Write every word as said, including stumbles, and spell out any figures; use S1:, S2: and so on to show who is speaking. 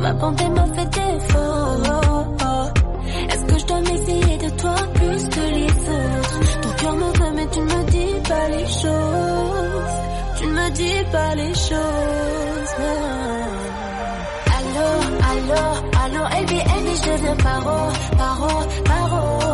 S1: ma bonté m'a fait défaut. Est-ce que je dois m'essayer de toi plus que les autres? Ton cœur me veut mais tu ne me dis pas les choses. Tu ne me dis pas les choses. Allô, allô, allô, L B L B, je deviens paro, paro, paro.